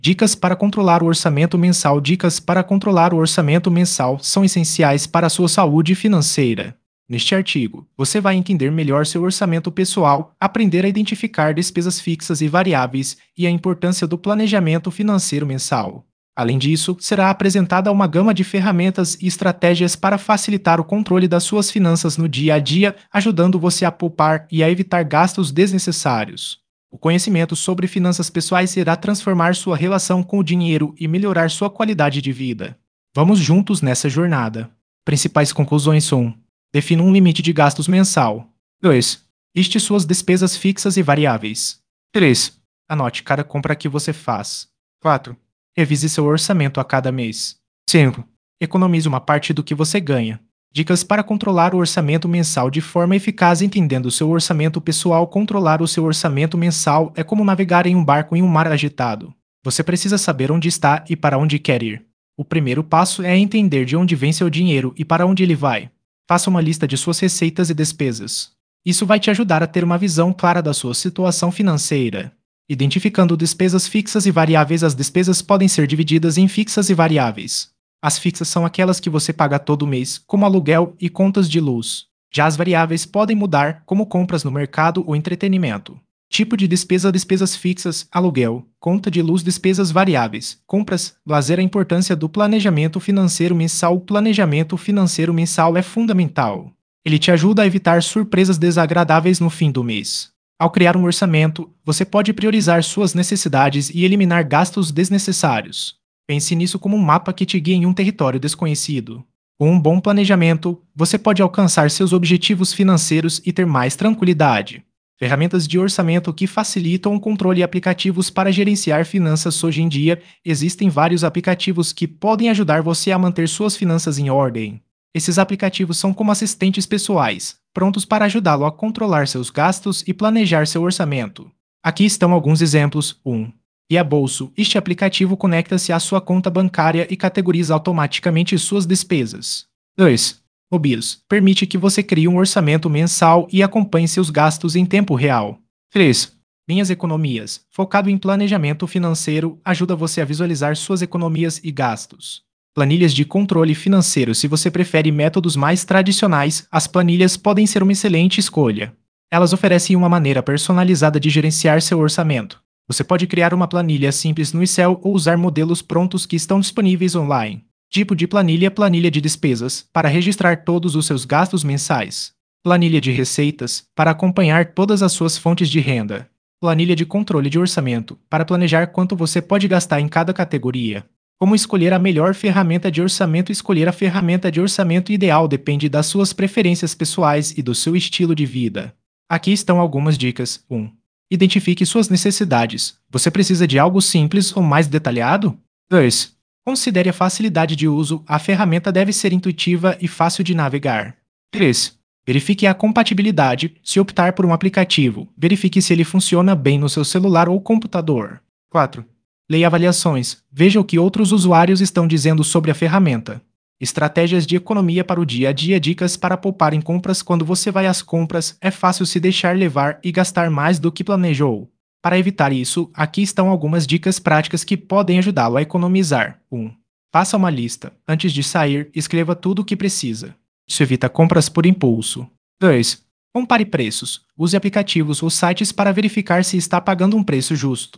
Dicas para controlar o orçamento mensal. Dicas para controlar o orçamento mensal são essenciais para a sua saúde financeira. Neste artigo, você vai entender melhor seu orçamento pessoal, aprender a identificar despesas fixas e variáveis e a importância do planejamento financeiro mensal. Além disso, será apresentada uma gama de ferramentas e estratégias para facilitar o controle das suas finanças no dia a dia, ajudando você a poupar e a evitar gastos desnecessários. O conhecimento sobre finanças pessoais irá transformar sua relação com o dinheiro e melhorar sua qualidade de vida. Vamos juntos nessa jornada. Principais conclusões são: defina um limite de gastos mensal. 2. Liste suas despesas fixas e variáveis. 3. Anote cada compra que você faz. 4. Revise seu orçamento a cada mês. 5. Economize uma parte do que você ganha. Dicas para controlar o orçamento mensal de forma eficaz. Entendendo o seu orçamento pessoal. Controlar o seu orçamento mensal é como navegar em um barco em um mar agitado. Você precisa saber onde está e para onde quer ir. O primeiro passo é entender de onde vem seu dinheiro e para onde ele vai. Faça uma lista de suas receitas e despesas. Isso vai te ajudar a ter uma visão clara da sua situação financeira. Identificando despesas fixas e variáveis. As despesas podem ser divididas em fixas e variáveis. As fixas são aquelas que você paga todo mês, como aluguel e contas de luz. Já as variáveis podem mudar, como compras no mercado ou entretenimento. Tipo de despesa: despesas fixas, aluguel, conta de luz. Despesas variáveis, compras, lazer. A importância do planejamento financeiro mensal. O planejamento financeiro mensal é fundamental. Ele te ajuda a evitar surpresas desagradáveis no fim do mês. Ao criar um orçamento, você pode priorizar suas necessidades e eliminar gastos desnecessários. Pense nisso como um mapa que te guia em um território desconhecido. Com um bom planejamento, você pode alcançar seus objetivos financeiros e ter mais tranquilidade. Ferramentas de orçamento que facilitam o controle e aplicativos para gerenciar finanças. Hoje em dia, existem vários aplicativos que podem ajudar você a manter suas finanças em ordem. Esses aplicativos são como assistentes pessoais, prontos para ajudá-lo a controlar seus gastos e planejar seu orçamento. Aqui estão alguns exemplos. 1. Guia Bolso. Este aplicativo conecta-se à sua conta bancária e categoriza automaticamente suas despesas. 2. Mobius. Permite que você crie um orçamento mensal e acompanhe seus gastos em tempo real. 3. Minhas Economias. Focado em planejamento financeiro, ajuda você a visualizar suas economias e gastos. Planilhas de controle financeiro. Se você prefere métodos mais tradicionais, as planilhas podem ser uma excelente escolha. Elas oferecem uma maneira personalizada de gerenciar seu orçamento. Você pode criar uma planilha simples no Excel ou usar modelos prontos que estão disponíveis online. Tipo de planilha: planilha de despesas, para registrar todos os seus gastos mensais. Planilha de receitas, para acompanhar todas as suas fontes de renda. Planilha de controle de orçamento, para planejar quanto você pode gastar em cada categoria. Como escolher a melhor ferramenta de orçamento? Escolher a ferramenta de orçamento ideal depende das suas preferências pessoais e do seu estilo de vida. Aqui estão algumas dicas. 1. Identifique suas necessidades. Você precisa de algo simples ou mais detalhado? 2. Considere a facilidade de uso. A ferramenta deve ser intuitiva e fácil de navegar. 3. Verifique a compatibilidade. Se optar por um aplicativo, verifique se ele funciona bem no seu celular ou computador. 4. Leia avaliações. Veja o que outros usuários estão dizendo sobre a ferramenta. Estratégias de economia para o dia a dia. Dicas para poupar em compras. Quando você vai às compras, é fácil se deixar levar e gastar mais do que planejou. Para evitar isso, aqui estão algumas dicas práticas que podem ajudá-lo a economizar. 1. Faça uma lista. Antes de sair, escreva tudo o que precisa. Isso evita compras por impulso. 2. Compare preços. Use aplicativos ou sites para verificar se está pagando um preço justo.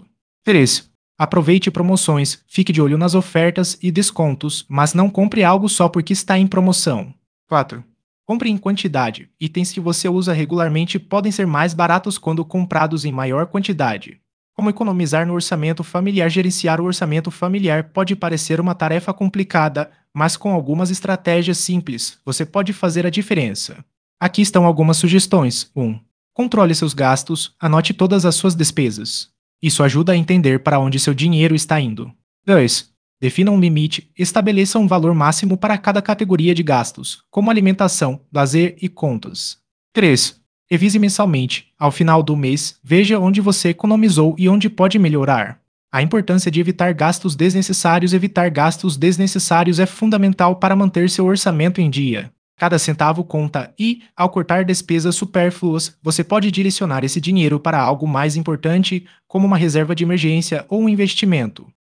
3. Aproveite promoções, fique de olho nas ofertas e descontos, mas não compre algo só porque está em promoção. 4. Compre em quantidade. Itens que você usa regularmente podem ser mais baratos quando comprados em maior quantidade. Como economizar no orçamento familiar? Gerenciar o orçamento familiar pode parecer uma tarefa complicada, mas com algumas estratégias simples, você pode fazer a diferença. Aqui estão algumas sugestões. 1. Controle seus gastos, anote todas as suas despesas. Isso ajuda a entender para onde seu dinheiro está indo. 2. Defina um limite. Estabeleça um valor máximo para cada categoria de gastos, como alimentação, lazer e contas. 3. Revise mensalmente. Ao final do mês, veja onde você economizou e onde pode melhorar. A importância de evitar gastos desnecessários. Evitar gastos desnecessários é fundamental para manter seu orçamento em dia. Cada centavo conta e, ao cortar despesas supérfluas, você pode direcionar esse dinheiro para algo mais importante, como uma reserva de emergência ou um investimento.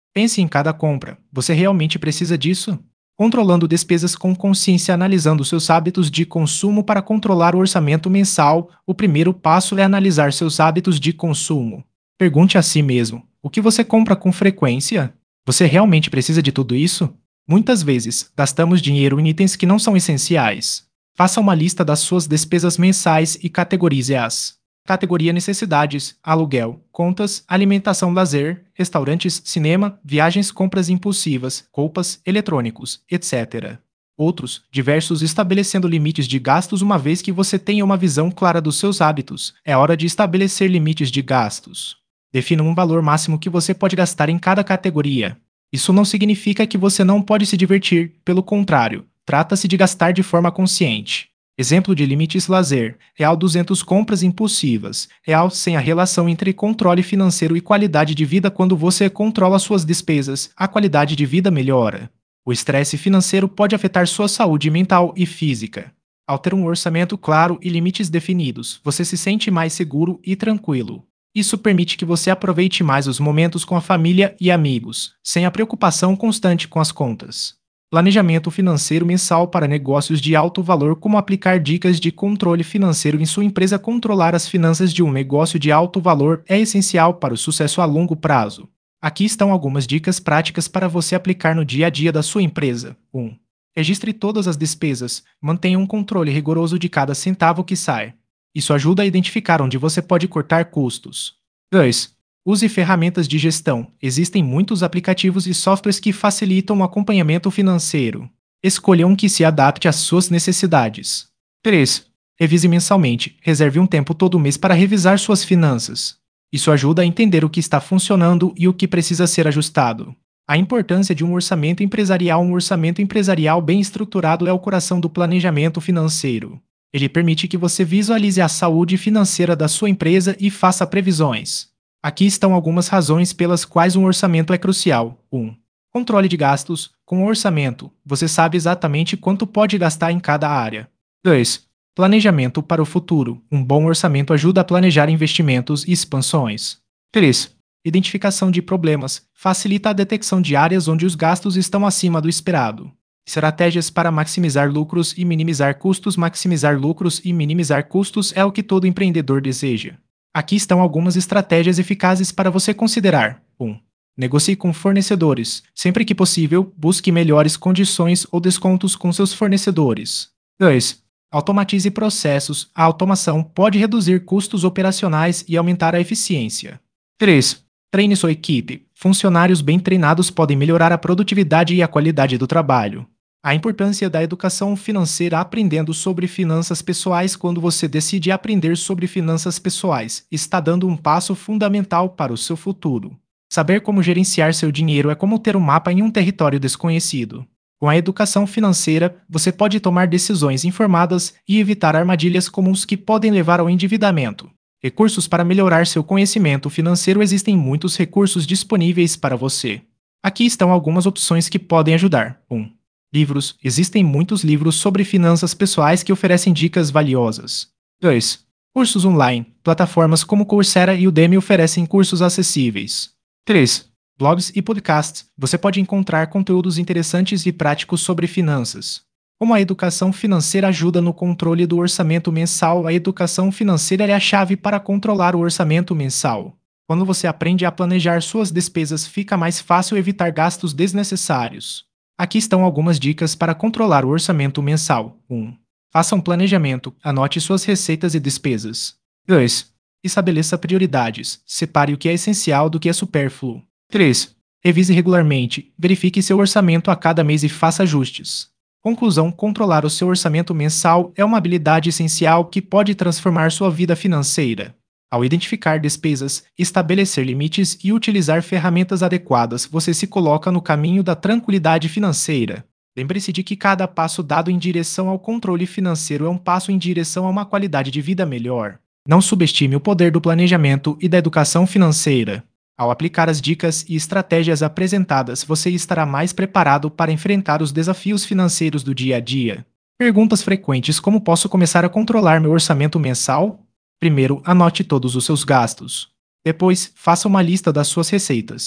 Pense em cada compra. Você realmente precisa disso? Controlando despesas com consciência, analisando seus hábitos de consumo para controlar o orçamento mensal, o primeiro passo é analisar seus hábitos de consumo. Pergunte a si mesmo: o que você compra com frequência? Você realmente precisa de tudo isso? Muitas vezes, gastamos dinheiro em itens que não são essenciais. Faça uma lista das suas despesas mensais e categorize-as. Categoria necessidades, aluguel, contas, alimentação, lazer, restaurantes, cinema, viagens, compras impulsivas, roupas, eletrônicos, etc. Outros, diversos, estabelecendo limites de gastos. Uma vez que você tenha uma visão clara dos seus hábitos, é hora de estabelecer limites de gastos. Defina um valor máximo que você pode gastar em cada categoria. Isso não significa que você não pode se divertir, pelo contrário, trata-se de gastar de forma consciente. Exemplo de limites lazer, real 200 compras impulsivas, real sem a relação entre controle financeiro e qualidade de vida. Quando você controla suas despesas, a qualidade de vida melhora. O estresse financeiro pode afetar sua saúde mental e física. Ao ter um orçamento claro e limites definidos, você se sente mais seguro e tranquilo. Isso permite que você aproveite mais os momentos com a família e amigos, sem a preocupação constante com as contas. Planejamento financeiro mensal para negócios de alto valor. Como aplicar dicas de controle financeiro em sua empresa. Controlar as finanças de um negócio de alto valor é essencial para o sucesso a longo prazo. Aqui estão algumas dicas práticas para você aplicar no dia a dia da sua empresa. 1. Registre todas as despesas. Mantenha um controle rigoroso de cada centavo que sai. Isso ajuda a identificar onde você pode cortar custos. 2. Use ferramentas de gestão. Existem muitos aplicativos e softwares que facilitam o acompanhamento financeiro. Escolha um que se adapte às suas necessidades. 3. Revise mensalmente. Reserve um tempo todo mês para revisar suas finanças. Isso ajuda a entender o que está funcionando e o que precisa ser ajustado. A importância de um orçamento empresarial. Um orçamento empresarial bem estruturado é o coração do planejamento financeiro. Ele permite que você visualize a saúde financeira da sua empresa e faça previsões. Aqui estão algumas razões pelas quais um orçamento é crucial. 1. Controle de gastos. Com o orçamento, você sabe exatamente quanto pode gastar em cada área. 2. Planejamento para o futuro. Um bom orçamento ajuda a planejar investimentos e expansões. 3. Identificação de problemas. Facilita a detecção de áreas onde os gastos estão acima do esperado. Estratégias para maximizar lucros e minimizar custos. Maximizar lucros e minimizar custos é o que todo empreendedor deseja. Aqui estão algumas estratégias eficazes para você considerar. 1. Negocie com fornecedores. Sempre que possível, busque melhores condições ou descontos com seus fornecedores. 2. Automatize processos. A automação pode reduzir custos operacionais e aumentar a eficiência. 3. Treine sua equipe. Funcionários bem treinados podem melhorar a produtividade e a qualidade do trabalho. A importância da educação financeira. Aprendendo sobre finanças pessoais. Quando você decide aprender sobre finanças pessoais, está dando um passo fundamental para o seu futuro. Saber como gerenciar seu dinheiro é como ter um mapa em um território desconhecido. Com a educação financeira, você pode tomar decisões informadas e evitar armadilhas comuns que podem levar ao endividamento. Recursos para melhorar seu conhecimento financeiro. Existem muitos recursos disponíveis para você. Aqui estão algumas opções que podem ajudar. 1. Livros. Existem muitos livros sobre finanças pessoais que oferecem dicas valiosas. 2. Cursos online. Plataformas como Coursera e Udemy oferecem cursos acessíveis. 3. Blogs e podcasts. Você pode encontrar conteúdos interessantes e práticos sobre finanças. Como a educação financeira ajuda no controle do orçamento mensal. A educação financeira é a chave para controlar o orçamento mensal. Quando você aprende a planejar suas despesas, fica mais fácil evitar gastos desnecessários. Aqui estão algumas dicas para controlar o orçamento mensal. 1. Faça um planejamento. Anote suas receitas e despesas. 2. Estabeleça prioridades. Separe o que é essencial do que é supérfluo. 3. Revise regularmente. Verifique seu orçamento a cada mês e faça ajustes. Conclusão: controlar o seu orçamento mensal é uma habilidade essencial que pode transformar sua vida financeira. Ao identificar despesas, estabelecer limites e utilizar ferramentas adequadas, você se coloca no caminho da tranquilidade financeira. Lembre-se de que cada passo dado em direção ao controle financeiro é um passo em direção a uma qualidade de vida melhor. Não subestime o poder do planejamento e da educação financeira. Ao aplicar as dicas e estratégias apresentadas, você estará mais preparado para enfrentar os desafios financeiros do dia a dia. Perguntas frequentes: como posso começar a controlar meu orçamento mensal? Primeiro, anote todos os seus gastos. Depois, faça uma lista das suas receitas.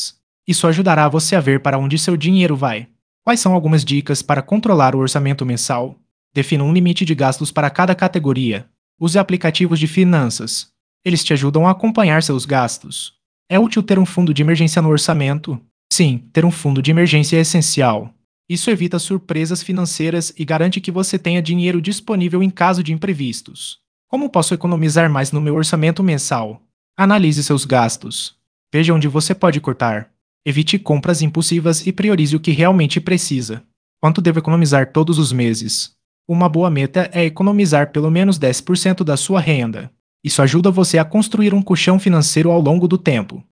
Isso ajudará você a ver para onde seu dinheiro vai. Quais são algumas dicas para controlar o orçamento mensal? Defina um limite de gastos para cada categoria. Use aplicativos de finanças. Eles te ajudam a acompanhar seus gastos. É útil ter um fundo de emergência no orçamento? Sim, ter um fundo de emergência é essencial. Isso evita surpresas financeiras e garante que você tenha dinheiro disponível em caso de imprevistos. Como posso economizar mais no meu orçamento mensal? Analise seus gastos. Veja onde você pode cortar. Evite compras impulsivas e priorize o que realmente precisa. Quanto devo economizar todos os meses? Uma boa meta é economizar pelo menos 10% da sua renda. Isso ajuda você a construir um colchão financeiro ao longo do tempo.